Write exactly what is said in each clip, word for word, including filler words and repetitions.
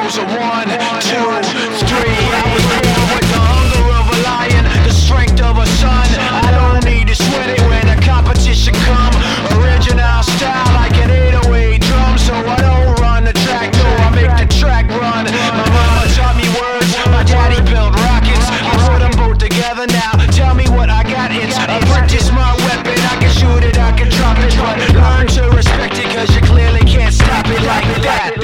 goes a one, two, three. I was born with the hunger of a lion, the strength of a sun. I don't need to sweat it when the competition come. Original style like an eight oh eight drum. So I don't run the track, no, I make the track run. My mama taught me words, my daddy built rockets. I put them both together now. Tell me what I got, it's a brick is my weapon. I can shoot it, I can drop it, but learn to respect it, cause you clearly can't stop it like that.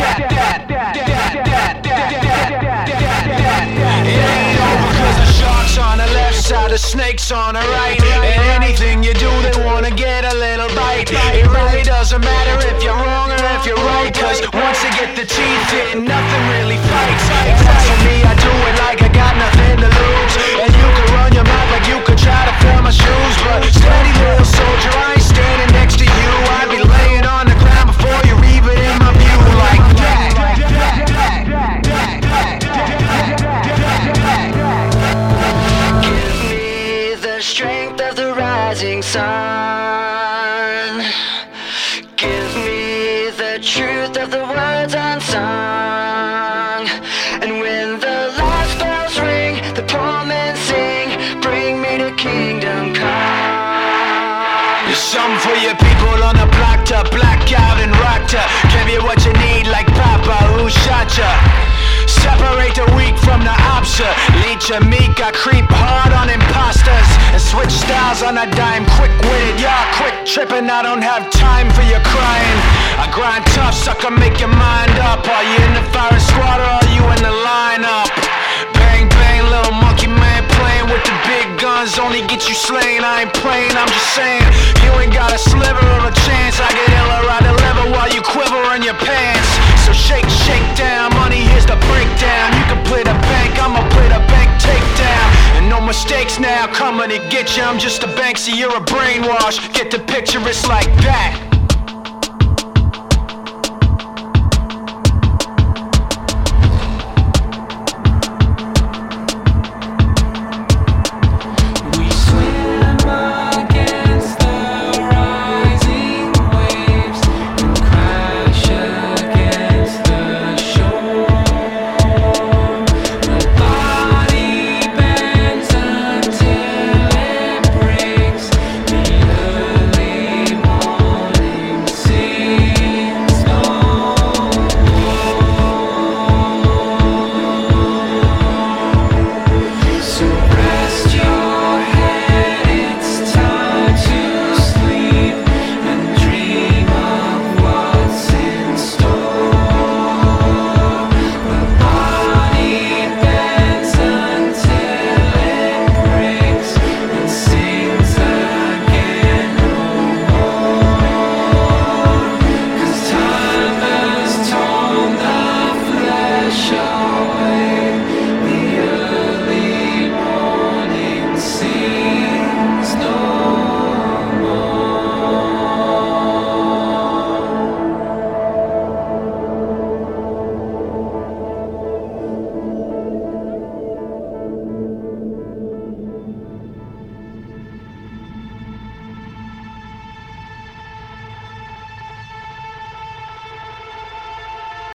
It ain't over cause the shark's on the left side, the snake's on the right. And anything you do, they wanna get a little bite. It really doesn't matter if you're wrong or if you're right, cause once you get the teeth in, nothing really fights. And as for me, I do it like I got nothing to lose. And you can run your mouth like you could try to fill my shoes, but steady little soldier, I ain't standing next to you. I'd be laying on the ground before you reap it in my view like that. Give me the strength of the rising sun. Give me the truth of the words unsung. And when the last bells ring, the poor men sing, bring me to kingdom come. There's something for your people on the block to black out and rock to give you what you need like Papa who shot ya. Separate the weak from the opposite. Leech and meek, I creep hard on imposters and switch styles on a dime. Quick-witted, y'all quick tripping. I don't have time for your crying. I grind tough, sucker, make your mind up. Are you in the firing squad or are you in the lineup? Bang, bang, little monkey man playing with the big guns. Only get you slain, I ain't playing, I'm just saying. You ain't got a sliver of a chance. I get iller, I deliver while you quiver in your pants. So shake, shake down, money, here's the breakdown. You can play the bank, I'ma play the bank takedown. And no mistakes now, coming to get you. I'm just a Banksy, you're a brainwash. Get the picture, it's like that.